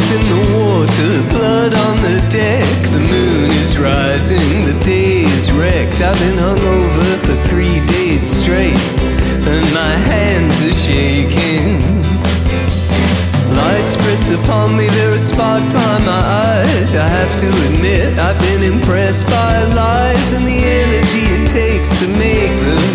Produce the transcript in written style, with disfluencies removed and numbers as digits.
in the water, blood on the deck. The moon is rising, the day is wrecked. I've been hungover for 3 days straight, and my hands are shaking. Lights press upon me, there are sparks behind my eyes. I have to admit, I've been impressed by lies and the energy it takes to make them